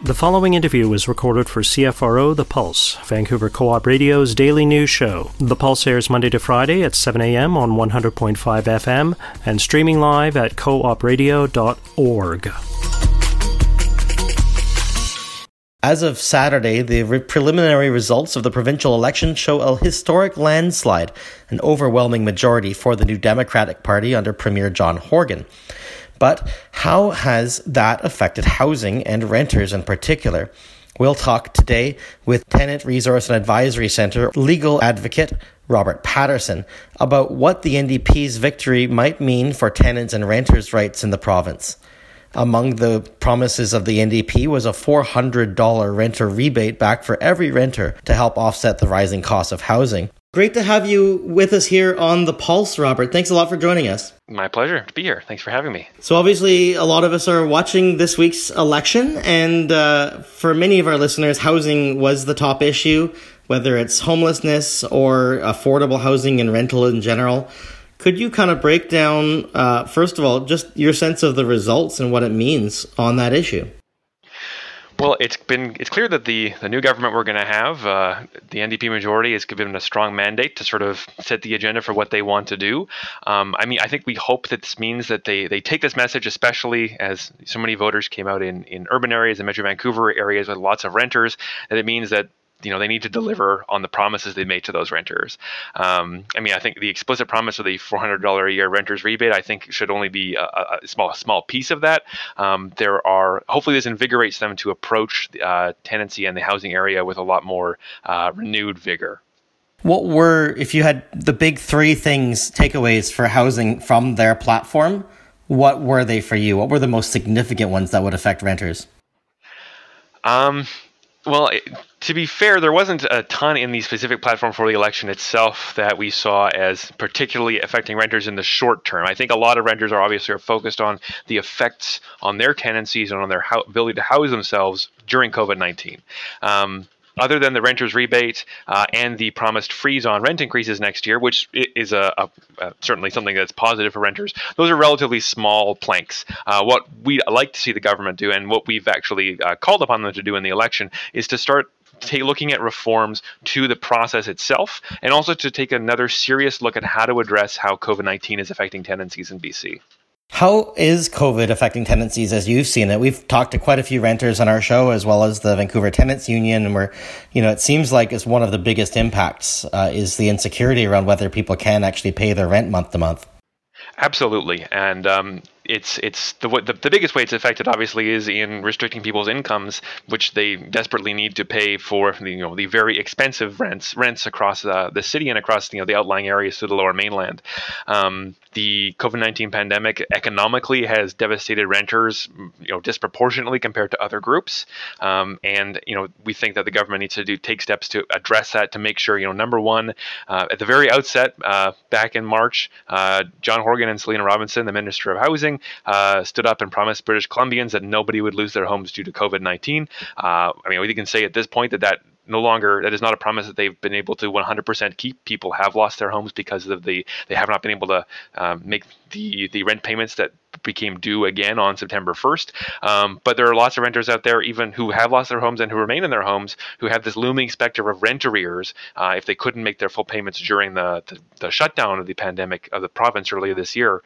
The following interview was recorded for CFRO The Pulse, Vancouver Co-op Radio's daily news show. The Pulse airs Monday to Friday at 7 a.m. on 100.5 FM and streaming live at coopradio.org. As of Saturday, the preliminary results of the provincial election show a historic landslide, an overwhelming majority for the New Democratic Party under Premier John Horgan. But how has that affected housing and renters in particular? We'll talk today with Tenant Resource and Advisory Centre legal advocate Robert Patterson about what the NDP's victory might mean for tenants and renters' rights in the province. Among the promises of the NDP was a $400 renter rebate back for every renter to help offset the rising cost of housing. Great to have you with us here on The Pulse, Robert. Thanks a lot for joining us. My pleasure to be here. Thanks for having me. So obviously, a lot of us are watching this week's election, and for many of our listeners, housing was the top issue, whether it's homelessness or affordable housing and rental in general. Could you kind of break down, first of all, just your sense of the results and what it means on that issue? Well, it's clear that the new government we're going to have, the NDP majority, has given a strong mandate to sort of set the agenda for what they want to do. I think we hope that this means that they take this message, especially as so many voters came out in urban areas and Metro Vancouver areas with lots of renters, that it means that they need to deliver on the promises they made to those renters. I think the explicit promise of the $400 a year renters rebate, I think, should only be a small piece of that. Hopefully this invigorates them to approach tenancy and the housing area with a lot more renewed vigor. What were, if you had the big three takeaways for housing from their platform, what were they for you? What were the most significant ones that would affect renters? Well, to be fair, there wasn't a ton in the specific platform for the election itself that we saw as particularly affecting renters in the short term. I think a lot of renters are focused on the effects on their tenancies and on their ability to house themselves during COVID-19. Other than the renters rebate and the promised freeze on rent increases next year, which is certainly something that's positive for renters, those are relatively small planks. What we'd like to see the government do, and what we've actually called upon them to do in the election, is to start looking at reforms to the process itself, and also to take another serious look at how to address how COVID-19 is affecting tenancies in BC. How is COVID affecting tenancies as you've seen it? We've talked to quite a few renters on our show, as well as the Vancouver Tenants Union, and it seems like it's one of the biggest impacts is the insecurity around whether people can actually pay their rent month to month. Absolutely, and it's the biggest way it's affected obviously is in restricting people's incomes, which they desperately need to pay for the very expensive rents across the city and across the outlying areas to the Lower Mainland. The COVID-19 pandemic economically has devastated renters, disproportionately compared to other groups, and we think that the government needs to take steps to address that, to make sure number one, at the very outset, back in March, John Horgan and Selena Robinson, the Minister of Housing, stood up and promised British Columbians that nobody would lose their homes due to COVID-19. We can say at this point that is not a promise that they've been able to 100% keep. People have lost their homes because of they have not been able to make the rent payments that became due again on September 1st. But there are lots of renters out there, even who have lost their homes and who remain in their homes, who have this looming specter of rent arrears if they couldn't make their full payments during the shutdown of the pandemic of the province earlier this year.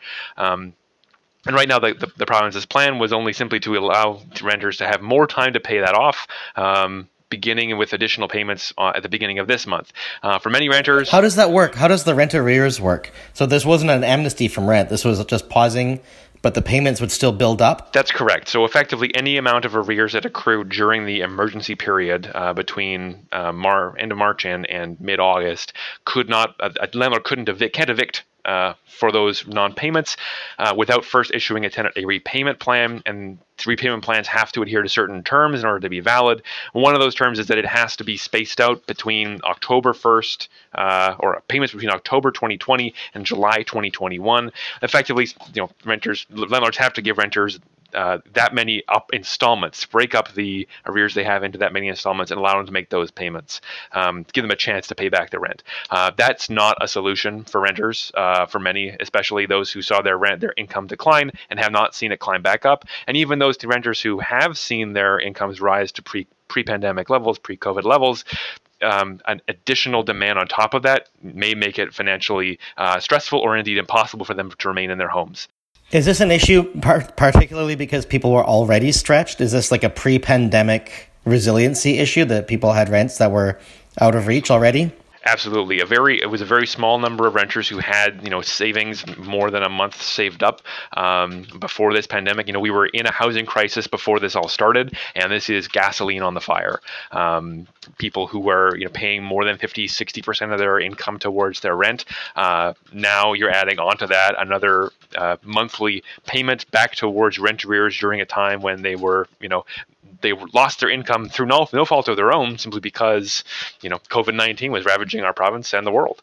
And right now, the province's plan was only simply to allow renters to have more time to pay that off, beginning with additional payments at the beginning of this month. For many renters... How does that work? How does the rent arrears work? So this wasn't an amnesty from rent. This was just pausing, but the payments would still build up? That's correct. So effectively, any amount of arrears that accrued during the emergency period between end of March and mid-August a landlord can't evict for those non-payments without first issuing a tenant a repayment plan, and repayment plans have to adhere to certain terms in order to be valid. One of those terms is that it has to be spaced out between October 1st or payments between October 2020 and July 2021. Effectively, landlords have to give renters that many up installments, break up the arrears they have into that many installments and allow them to make those payments, give them a chance to pay back their rent. That's not a solution for renters, for many, especially those who saw their income decline and have not seen it climb back up. And even those renters who have seen their incomes rise to pre-pandemic levels, pre-COVID levels, an additional demand on top of that may make it financially stressful or indeed impossible for them to remain in their homes. Is this an issue particularly because people were already stretched? Is this like a pre-pandemic resiliency issue that people had rents that were out of reach already? Absolutely. It was a very small number of renters who had, savings more than a month saved up before this pandemic. We were in a housing crisis before this all started, and this is gasoline on the fire. People who were, paying more than 50, 60% of their income towards their rent. Now you're adding onto that another monthly payment back towards rent arrears during a time when they were, they lost their income through no fault of their own, simply because COVID-19 was ravaging our province and the world.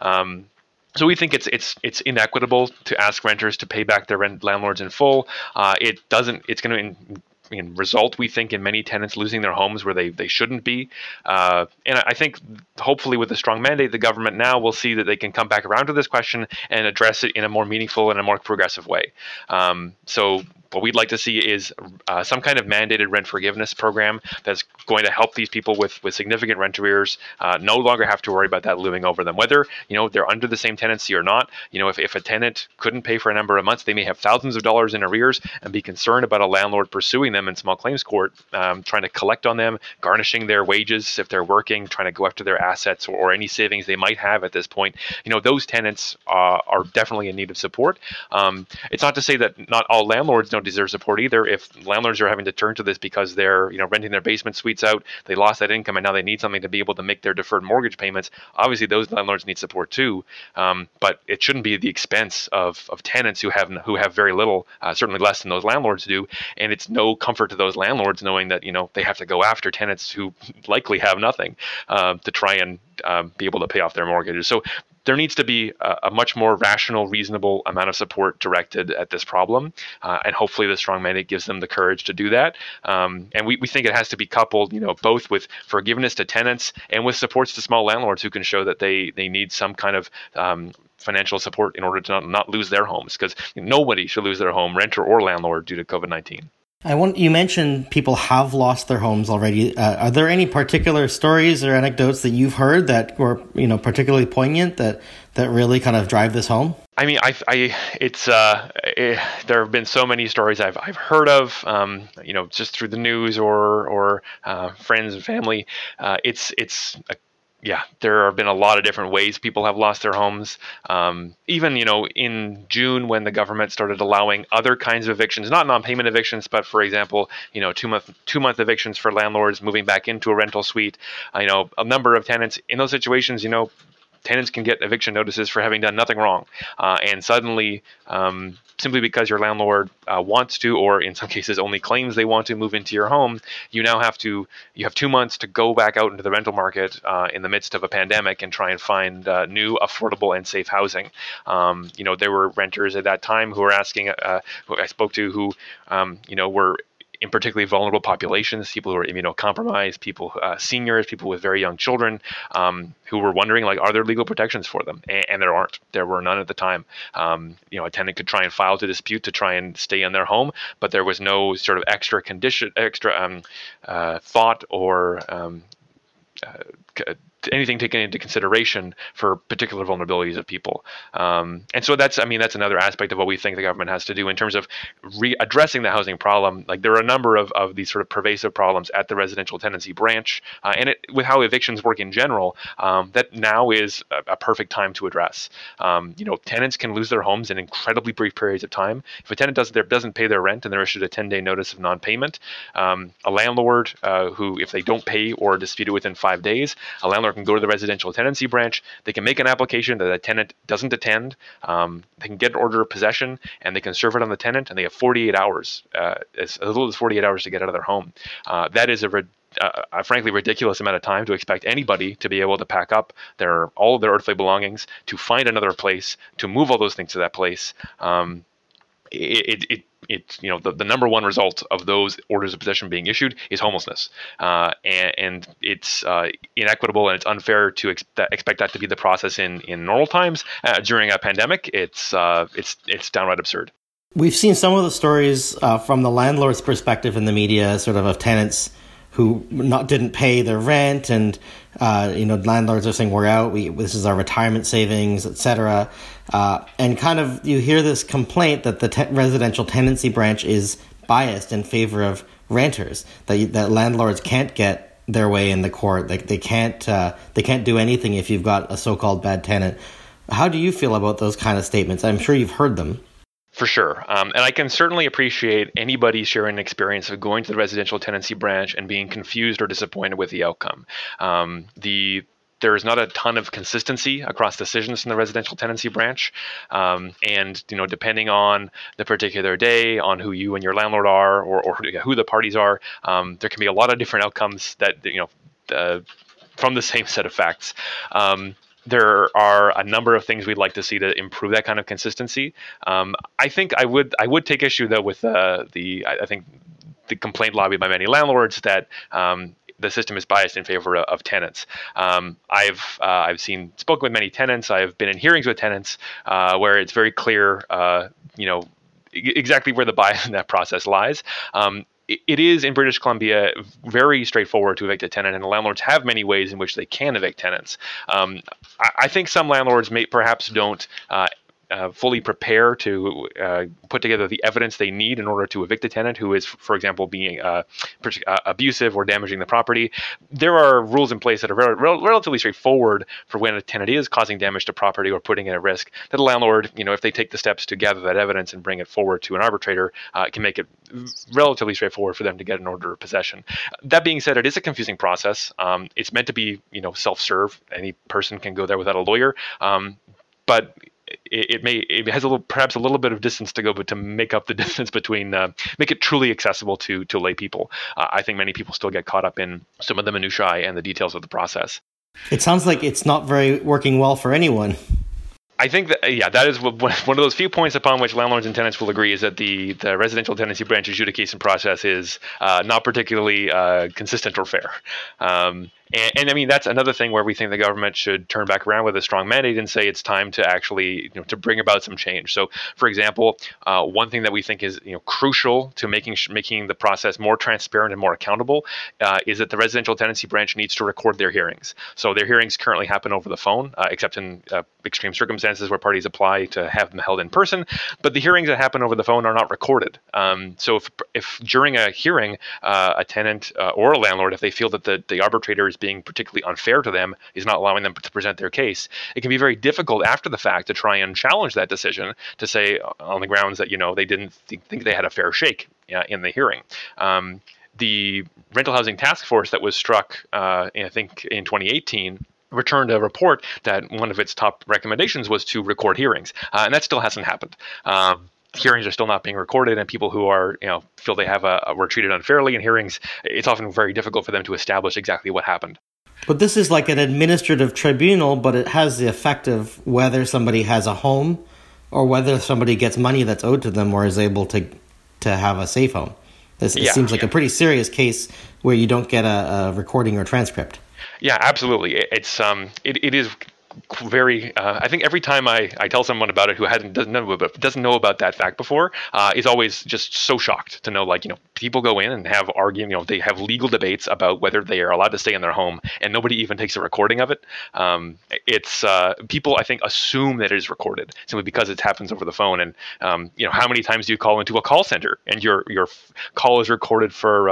So we think it's inequitable to ask renters to pay back their landlords in full. It's going to result, we think, in many tenants losing their homes where they shouldn't be. And I think hopefully with a strong mandate, the government now will see that they can come back around to this question and address it in a more meaningful and a more progressive way. So what we'd like to see is some kind of mandated rent forgiveness program that's going to help these people with significant rent arrears no longer have to worry about that looming over them. Whether they're under the same tenancy or not, if a tenant couldn't pay for a number of months, they may have thousands of dollars in arrears and be concerned about a landlord pursuing them in small claims court, trying to collect on them, garnishing their wages if they're working, trying to go after their assets or any savings they might have at this point. Those tenants are definitely in need of support. It's not to say that not all landlords don't deserve support either. If landlords are having to turn to this because they're renting their basement suites out, they lost that income and now they need something to be able to make their deferred mortgage payments, obviously those landlords need support too. But it shouldn't be at the expense of tenants who have very little, certainly less than those landlords do. And it's no comfort to those landlords knowing that they have to go after tenants who likely have nothing to try and be able to pay off their mortgages. So there needs to be a much more rational, reasonable amount of support directed at this problem. And hopefully the strong mandate gives them the courage to do that. And we think it has to be coupled, both with forgiveness to tenants and with supports to small landlords who can show that they need some kind of financial support in order to not lose their homes, because nobody should lose their home, renter or landlord, due to COVID-19. You mentioned people have lost their homes already. Are there any particular stories or anecdotes that you've heard that were, particularly poignant that really kind of drive this home? I mean, there have been so many stories I've heard of, just through the news or friends and family. There have been a lot of different ways people have lost their homes. Even, in June, when the government started allowing other kinds of evictions, not non-payment evictions, but for example, 2-month evictions for landlords moving back into a rental suite. A number of tenants in those situations, tenants can get eviction notices for having done nothing wrong. And suddenly, simply because your landlord wants to, or in some cases only claims they want to move into your home, you have 2 months to go back out into the rental market in the midst of a pandemic and try and find new, affordable, and safe housing. There were renters at that time who were asking, who I spoke to, who, were in particularly vulnerable populations, people who are immunocompromised, people, seniors, people with very young children, who were wondering, are there legal protections for them? And there aren't. There were none at the time. A tenant could try and file to dispute to try and stay in their home, but there was no sort of extra thought or anything taken into consideration for particular vulnerabilities of people. And so that's another aspect of what we think the government has to do in terms of addressing the housing problem. There are a number of these sort of pervasive problems at the residential tenancy branch, and with how evictions work in general, that now is a perfect time to address. Tenants can lose their homes in incredibly brief periods of time. If a tenant doesn't pay their rent and they're issued a 10-day notice of non-payment, a landlord who, if they don't pay or dispute it within 5 days, a landlord can go to the residential tenancy branch. They can make an application that a tenant doesn't attend. They can get an order of possession and they can serve it on the tenant, and they have 48 hours, as little as 48 hours to get out of their home. That is a frankly ridiculous amount of time to expect anybody to be able to pack up all of their earthly belongings, to find another place, to move all those things to that place. it's the number one result of those orders of possession being issued is homelessness, and it's inequitable and it's unfair to expect that to be the process in normal times. During a pandemic, it's downright absurd. We've seen some of the stories from the landlord's perspective in the media, sort of tenants who didn't pay their rent, and landlords are saying we're out. This is our retirement savings, etc. And kind of you hear this complaint that the residential tenancy branch is biased in favor of renters. That landlords can't get their way in the court. They can't do anything if you've got a so-called bad tenant. How do you feel about those kind of statements? I'm sure you've heard them. For sure. And I can certainly appreciate anybody sharing an experience of going to the residential tenancy branch and being confused or disappointed with the outcome. There is not a ton of consistency across decisions in the residential tenancy branch. And depending on the particular day, on who you and your landlord are, or who the parties are, there can be a lot of different outcomes that, from the same set of facts. There are a number of things we'd like to see to improve that kind of consistency. I think I would take issue though with I think the complaint lobbied by many landlords that the system is biased in favor of tenants. I've spoken with many tenants. I've been in hearings with tenants where it's very clear, exactly where the bias in that process lies. It is in British Columbia very straightforward to evict a tenant, and the landlords have many ways in which they can evict tenants. I think some landlords perhaps don't fully prepare to put together the evidence they need in order to evict a tenant who is, for example, being abusive or damaging the property. There are rules in place that are relatively straightforward for when a tenant is causing damage to property or putting it at risk, that a landlord, if they take the steps to gather that evidence and bring it forward to an arbitrator, can make it relatively straightforward for them to get an order of possession. That being said, it is a confusing process. It's meant to be, self-serve. Any person can go there without a lawyer. But it has perhaps a little bit of distance to go, but to make up the distance between, make it truly accessible to lay people. I think many people still get caught up in some of the minutiae and the details of the process. It sounds like it's not very working well for anyone. I think that, that is one of those few points upon which landlords and tenants will agree, is that the residential tenancy branch adjudication process is not particularly consistent or fair. And I mean, that's another thing where we think the government should turn back around with a strong mandate and say it's time to actually, to bring about some change. So, for example, one thing that we think is, crucial to making the process more transparent and more accountable is that the residential tenancy branch needs to record their hearings. So their hearings currently happen over the phone, except in extreme circumstances where parties apply to have them held in person. But the hearings that happen over the phone are not recorded. So if during a hearing, a tenant or a landlord, if they feel that the arbitrator is being particularly unfair to them, is not allowing them to present their case, it can be very difficult after the fact to try and challenge that decision, to say on the grounds that they didn't think they had a fair shake in the hearing. The rental housing task force that was struck, I think in 2018, returned a report that one of its top recommendations was to record hearings, and that still hasn't happened. Hearings are still not being recorded, and people who are, feel they were treated unfairly in hearings, it's often very difficult for them to establish exactly what happened. But this is like an administrative tribunal, but it has the effect of whether somebody has a home or whether somebody gets money that's owed to them or is able to have a safe home. It seems like a pretty serious case where you don't get a recording or transcript. Yeah, absolutely. It is very. I think every time I tell someone about it who doesn't know about that fact before, is always just so shocked to know, people go in and have argument. They have legal debates about whether they are allowed to stay in their home, and nobody even takes a recording of it. It's people, I think, assume that it is recorded simply because it happens over the phone. And how many times do you call into a call center and your call is recorded for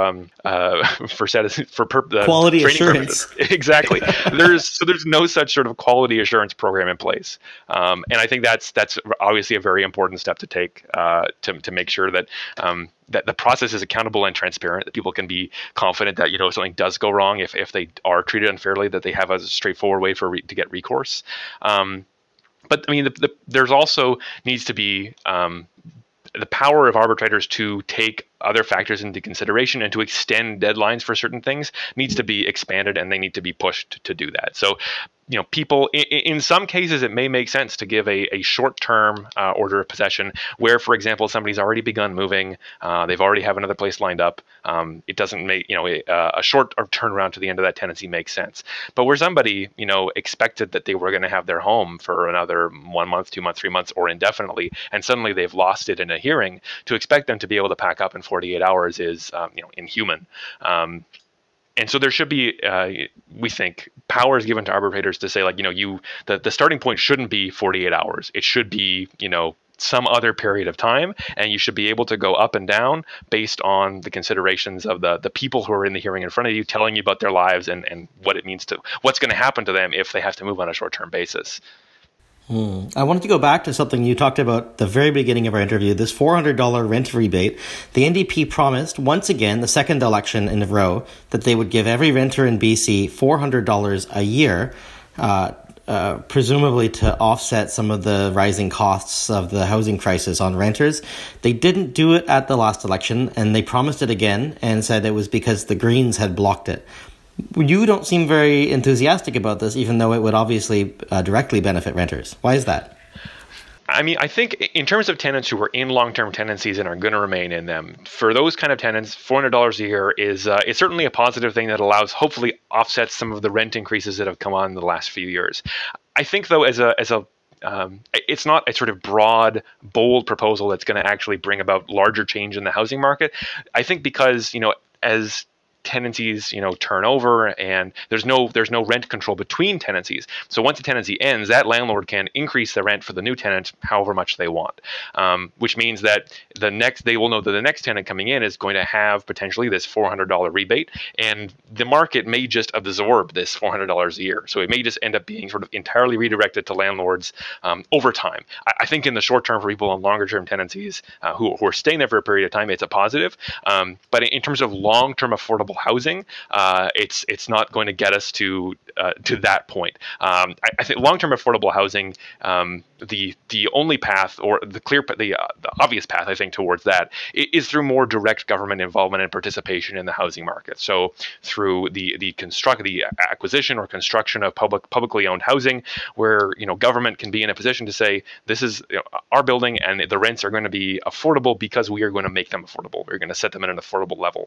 quality assurance? Exactly. There's no such sort of quality assurance program in place, and I think that's obviously a very important step to take to make sure that that the process is accountable and transparent, that people can be confident that if something does go wrong, if they are treated unfairly, that they have a straightforward way to get recourse. But I mean, there's also needs to be the power of arbitrators to take other factors into consideration and to extend deadlines for certain things needs to be expanded, and they need to be pushed to do that. So, people, in some cases, it may make sense to give a short-term order of possession where, for example, somebody's already begun moving, they've already have another place lined up. It doesn't make, a short turnaround to the end of that tenancy makes sense. But where somebody, expected that they were going to have their home for another 1 month, 2 months, 3 months, or indefinitely, and suddenly they've lost it in a hearing, to expect them to be able to pack up in 48 hours is, inhuman. And so there should be, we think, powers given to arbitrators to say, the starting point shouldn't be 48 hours. It should be, some other period of time, and you should be able to go up and down based on the considerations of the people who are in the hearing in front of you, telling you about their lives and what it means what's going to happen to them if they have to move on a short-term basis. I wanted to go back to something you talked about at the very beginning of our interview, this $400 rent rebate. The NDP promised, once again, the second election in a row, that they would give every renter in BC $400 a year, presumably to offset some of the rising costs of the housing crisis on renters. They didn't do it at the last election, and they promised it again and said it was because the Greens had blocked it. You don't seem very enthusiastic about this, even though it would obviously directly benefit renters. Why is that? I mean, I think in terms of tenants who are in long-term tenancies and are going to remain in them, for those kind of tenants, $400 a year is certainly a positive thing that allows, hopefully, offsets some of the rent increases that have come on in the last few years. I think, though, it's not a sort of broad, bold proposal that's going to actually bring about larger change in the housing market. I think because, as tenancies, turn over, and there's no rent control between tenancies. So once a tenancy ends, that landlord can increase the rent for the new tenant however much they want, which means that they will know that the next tenant coming in is going to have potentially this $400 rebate, and the market may just absorb this $400 a year. So it may just end up being sort of entirely redirected to landlords over time. I think in the short term, for people on longer term tenancies who are staying there for a period of time, it's a positive. But in terms of long term affordable housing, it's not going to get us to that point. I think long-term affordable housing, the only path, or the obvious path, I think, towards that is through more direct government involvement and participation in the housing market. So through the acquisition or construction of publicly owned housing, where government can be in a position to say, this is our building, and the rents are going to be affordable because we are going to make them affordable. We're going to set them at an affordable level.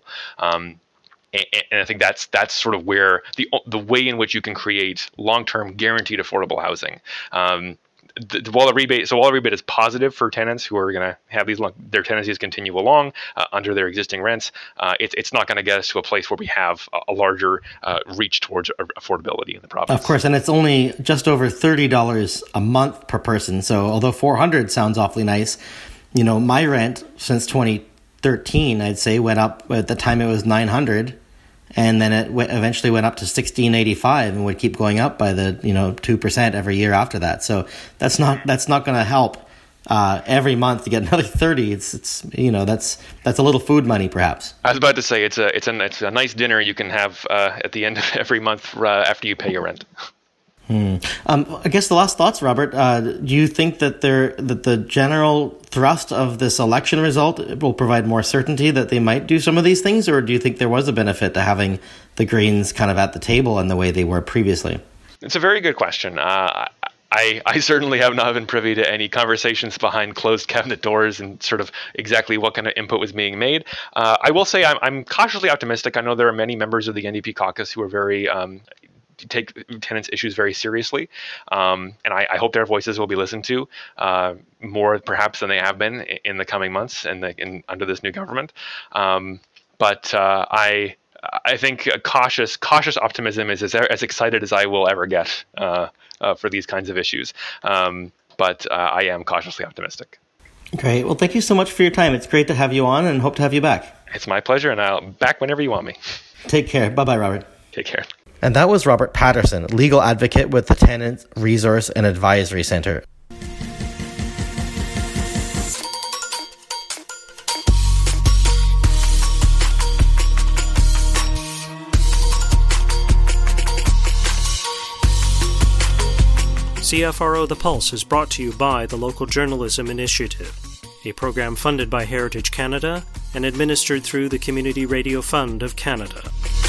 And I think that's sort of where the way in which you can create long-term guaranteed affordable housing. While the rebate is positive for tenants who are going to have their tenancies continue along under their existing rents, it's not going to get us to a place where we have a larger reach towards affordability in the province. Of course, and it's only just over $30 a month per person. So although $400 sounds awfully nice, my rent since 2013, I'd say, went up. At the time it was $900. And then it eventually went up to $1,685 and would keep going up by the 2% every year after that. So that's not going to help every month to get another $30. It's that's a little food money perhaps. I was about to say it's a nice dinner you can have at the end of every month after you pay your rent. I guess the last thoughts, Robert. Do you think that the general thrust of this election result will provide more certainty that they might do some of these things, or do you think there was a benefit to having the Greens kind of at the table in the way they were previously? It's a very good question. I certainly have not been privy to any conversations behind closed cabinet doors and sort of exactly what kind of input was being made. I will say I'm cautiously optimistic. I know there are many members of the NDP caucus who are very take tenants' issues very seriously, and I hope their voices will be listened to more perhaps than they have been in the coming months and under this new government. But I think cautious optimism is as excited as I will ever get for these kinds of issues. But I am cautiously optimistic. Great. Well, thank you so much for your time. It's great to have you on, and hope to have you back. It's my pleasure, and I'll back whenever you want me. Take care. Bye-bye, Robert. Take care. And that was Robert Patterson, legal advocate with the Tenant Resource and Advisory Centre. CFRO The Pulse is brought to you by the Local Journalism Initiative, a program funded by Heritage Canada and administered through the Community Radio Fund of Canada.